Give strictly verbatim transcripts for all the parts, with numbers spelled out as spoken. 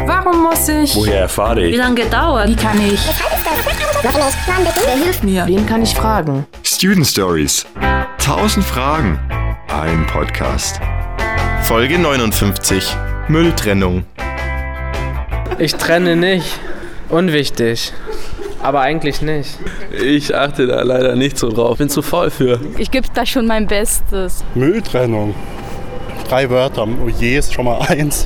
Warum muss ich? Woher erfahre ich? Wie lange dauert? Wie kann ich? Wer hilft mir? Wen kann ich fragen? Student Stories. Tausend Fragen. Ein Podcast. Folge neunundfünfzig. Mülltrennung. Ich trenne nicht. Unwichtig. Aber eigentlich nicht. Ich achte da leider nicht so drauf. Bin zu faul für. Ich gebe da schon mein Bestes. Mülltrennung. Drei Wörter. Oh je, ist schon mal eins.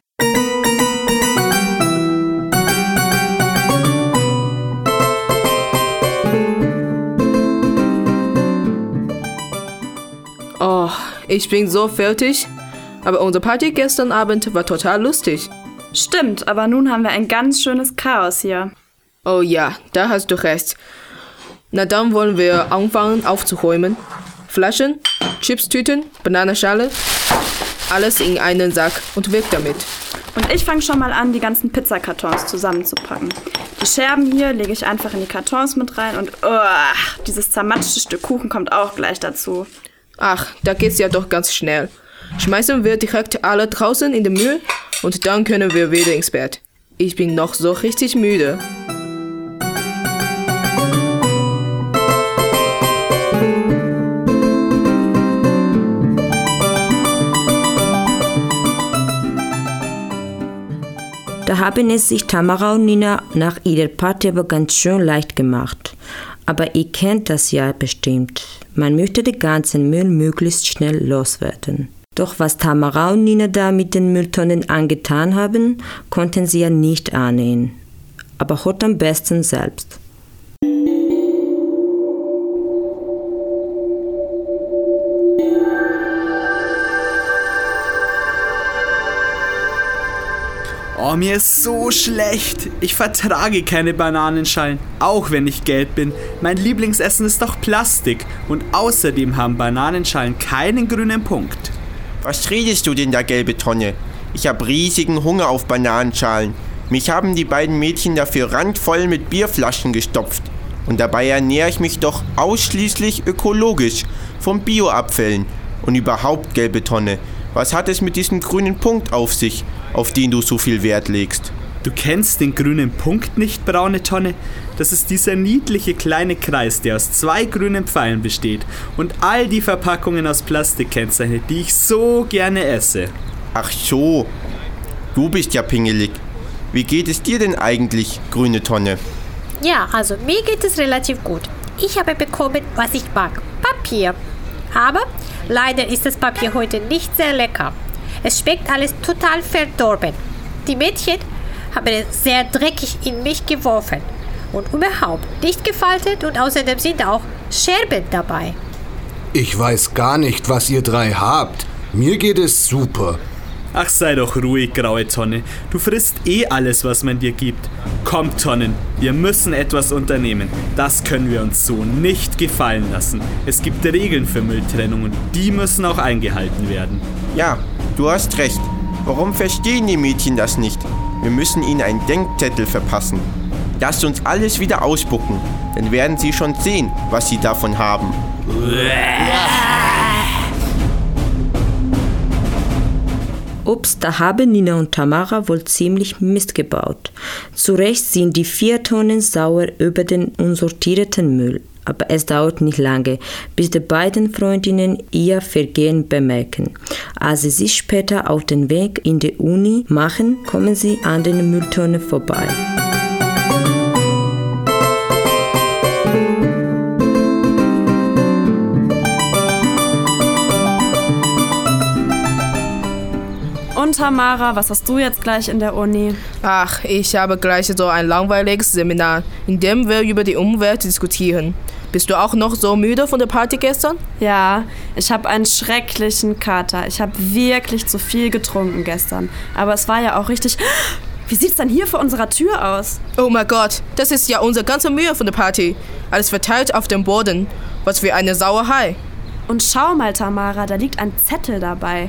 Oh, ich bin so fertig. Aber unsere Party gestern Abend war total lustig. Stimmt, aber nun haben wir ein ganz schönes Chaos hier. Oh ja, da hast du recht. Na dann wollen wir anfangen aufzuräumen. Flaschen, Chipstüten, Bananenschale, alles in einen Sack und weg damit. Und ich fange schon mal an, die ganzen Pizzakartons zusammenzupacken. Die Scherben hier lege ich einfach in die Kartons mit rein und oh, dieses zermatschte Stück Kuchen kommt auch gleich dazu. Ach, da geht's ja doch ganz schnell. Schmeißen wir direkt alle draußen in den Müll und dann können wir wieder ins Bett. Ich bin noch so richtig müde. Da haben es sich Tamara und Nina nach ihrer Party aber ganz schön leicht gemacht. Aber ihr kennt das ja bestimmt. Man möchte den ganzen Müll möglichst schnell loswerden. Doch was Tamara und Nina da mit den Mülltonnen angetan haben, konnten sie ja nicht ahnen. Aber hört am besten selbst. Oh, mir ist so schlecht. Ich vertrage keine Bananenschalen, auch wenn ich gelb bin. Mein Lieblingsessen ist doch Plastik. Und außerdem haben Bananenschalen keinen grünen Punkt. Was redest du denn da, gelbe Tonne? Ich habe riesigen Hunger auf Bananenschalen. Mich haben die beiden Mädchen dafür randvoll mit Bierflaschen gestopft. Und dabei ernähre ich mich doch ausschließlich ökologisch von Bioabfällen. Und überhaupt, gelbe Tonne, was hat es mit diesem grünen Punkt auf sich, auf den du so viel Wert legst? Du kennst den grünen Punkt nicht, braune Tonne? Das ist dieser niedliche kleine Kreis, der aus zwei grünen Pfeilen besteht und all die Verpackungen aus Plastik kennzeichnet, die ich so gerne esse. Ach so, du bist ja pingelig. Wie geht es dir denn eigentlich, grüne Tonne? Ja, also mir geht es relativ gut. Ich habe bekommen, was ich mag. Papier. Aber leider ist das Papier heute nicht sehr lecker. Es schmeckt alles total verdorben. Die Mädchen haben es sehr dreckig in mich geworfen. Und überhaupt nicht gefaltet und außerdem sind auch Scherben dabei. Ich weiß gar nicht, was ihr drei habt. Mir geht es super. Ach, sei doch ruhig, graue Tonne. Du frisst eh alles, was man dir gibt. Kommt, Tonnen, wir müssen etwas unternehmen. Das können wir uns so nicht gefallen lassen. Es gibt Regeln für Mülltrennung und die müssen auch eingehalten werden. Ja, du hast recht. Warum verstehen die Mädchen das nicht? Wir müssen ihnen einen Denkzettel verpassen. Lasst uns alles wieder ausspucken. Dann werden sie schon sehen, was sie davon haben. Ups, da haben Nina und Tamara wohl ziemlich Mist gebaut. Zu Recht sind die vier Tonnen sauer über den unsortierten Müll. Aber es dauert nicht lange, bis die beiden Freundinnen ihr Vergehen bemerken. Als sie sich später auf den Weg in die Uni machen, kommen sie an den Mülltonnen vorbei. Und Tamara, was hast du jetzt gleich in der Uni? Ach, ich habe gleich so ein langweiliges Seminar, in dem wir über die Umwelt diskutieren. Bist du auch noch so müde von der Party gestern? Ja, ich habe einen schrecklichen Kater. Ich habe wirklich zu viel getrunken gestern. Aber es war ja auch richtig... Wie sieht's denn hier vor unserer Tür aus? Oh mein Gott, das ist ja unsere ganze Mühe von der Party. Alles verteilt auf dem Boden. Was für eine Sauerei. Und schau mal, Tamara, da liegt ein Zettel dabei.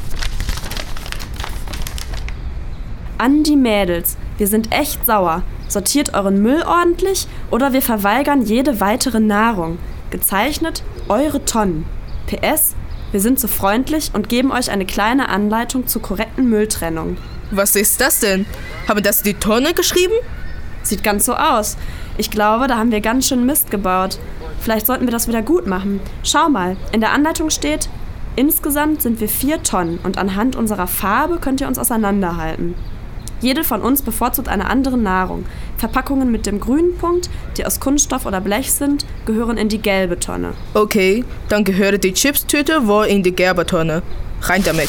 An die Mädels, wir sind echt sauer. Sortiert euren Müll ordentlich oder wir verweigern jede weitere Nahrung. Gezeichnet, eure Tonnen. P S, wir sind so freundlich und geben euch eine kleine Anleitung zur korrekten Mülltrennung. Was ist das denn? Haben das die Tonne geschrieben? Sieht ganz so aus. Ich glaube, da haben wir ganz schön Mist gebaut. Vielleicht sollten wir das wieder gut machen. Schau mal, in der Anleitung steht, insgesamt sind wir vier Tonnen und anhand unserer Farbe könnt ihr uns auseinanderhalten. Jede von uns bevorzugt eine andere Nahrung. Verpackungen mit dem grünen Punkt, die aus Kunststoff oder Blech sind, gehören in die gelbe Tonne. Okay, dann gehört die Chipstüte wohl in die gelbe Tonne. Rein damit.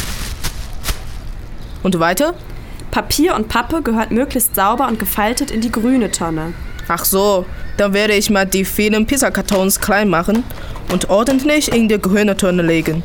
Und weiter? Papier und Pappe gehört möglichst sauber und gefaltet in die grüne Tonne. Ach so, dann werde ich mal die vielen Pizzakartons klein machen und ordentlich in die grüne Tonne legen.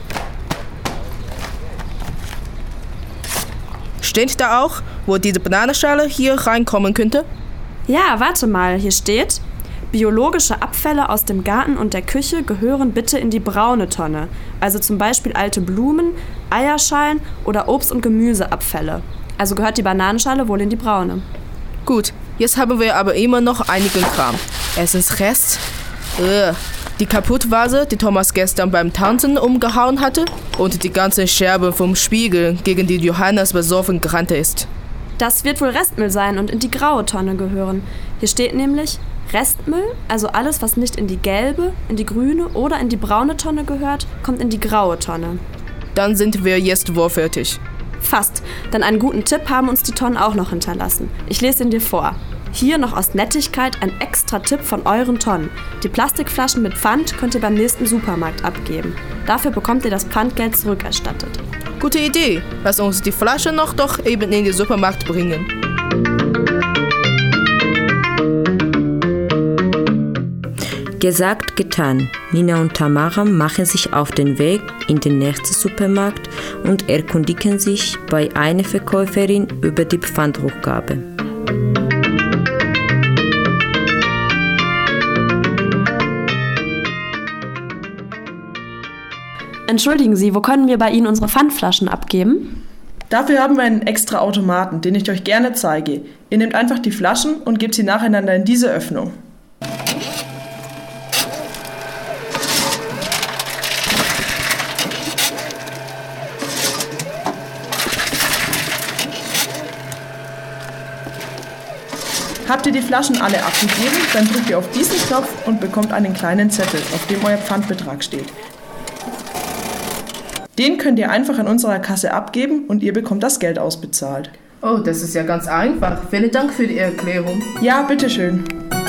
Steht da auch, wo diese Bananenschale hier reinkommen könnte? Ja, warte mal, hier steht: Biologische Abfälle aus dem Garten und der Küche gehören bitte in die braune Tonne. Also zum Beispiel alte Blumen, Eierschalen oder Obst- und Gemüseabfälle. Also gehört die Bananenschale wohl in die braune. Gut, jetzt haben wir aber immer noch einigen Kram. Essensrest, äh, die Kaputtvase, die Thomas gestern beim Tanzen umgehauen hatte, und die ganzen Scherben vom Spiegel, gegen die Johannes besoffen gerannt ist. Das wird wohl Restmüll sein und in die graue Tonne gehören. Hier steht nämlich: Restmüll, also alles, was nicht in die gelbe, in die grüne oder in die braune Tonne gehört, kommt in die graue Tonne. Dann sind wir jetzt wohl fertig. Fast, denn einen guten Tipp haben uns die Tonnen auch noch hinterlassen. Ich lese ihn dir vor. Hier noch aus Nettigkeit ein extra Tipp von euren Tonnen. Die Plastikflaschen mit Pfand könnt ihr beim nächsten Supermarkt abgeben. Dafür bekommt ihr das Pfandgeld zurückerstattet. Gute Idee. Lass uns die Flasche noch doch eben in den Supermarkt bringen. Gesagt, getan. Nina und Tamara machen sich auf den Weg in den nächsten Supermarkt und erkundigen sich bei einer Verkäuferin über die Pfandrückgabe. Entschuldigen Sie, wo können wir bei Ihnen unsere Pfandflaschen abgeben? Dafür haben wir einen extra Automaten, den ich euch gerne zeige. Ihr nehmt einfach die Flaschen und gebt sie nacheinander in diese Öffnung. Habt ihr die Flaschen alle abgegeben, dann drückt ihr auf diesen Knopf und bekommt einen kleinen Zettel, auf dem euer Pfandbetrag steht. Den könnt ihr einfach an unserer Kasse abgeben und ihr bekommt das Geld ausbezahlt. Oh, das ist ja ganz einfach. Vielen Dank für die Erklärung. Ja, bitteschön.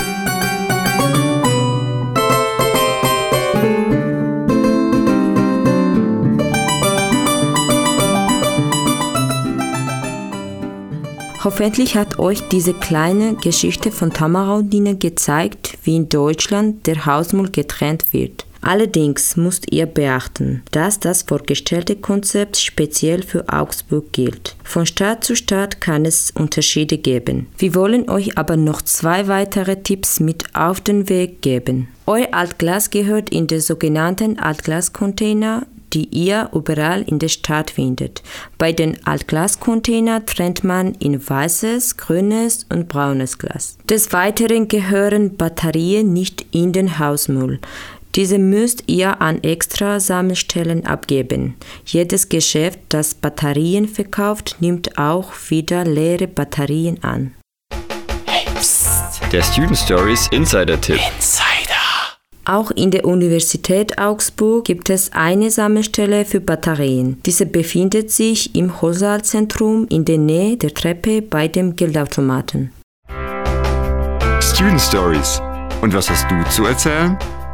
Hoffentlich hat euch diese kleine Geschichte von Tamara und Nina gezeigt, wie in Deutschland der Hausmüll getrennt wird. Allerdings müsst ihr beachten, dass das vorgestellte Konzept speziell für Augsburg gilt. Von Stadt zu Stadt kann es Unterschiede geben. Wir wollen euch aber noch zwei weitere Tipps mit auf den Weg geben. Euer Altglas gehört in den sogenannten Altglascontainer, die ihr überall in der Stadt findet. Bei den Altglascontainern trennt man in weißes, grünes und braunes Glas. Des Weiteren gehören Batterien nicht in den Hausmüll. Diese müsst ihr an extra Sammelstellen abgeben. Jedes Geschäft, das Batterien verkauft, nimmt auch wieder leere Batterien an. Hey, psst. Der Student Stories Insider-Tipp. Insider. Auch in der Universität Augsburg gibt es eine Sammelstelle für Batterien. Diese befindet sich im Hörsaal-Zentrum in der Nähe der Treppe bei dem Geldautomaten. Student Stories. Und was hast du zu erzählen?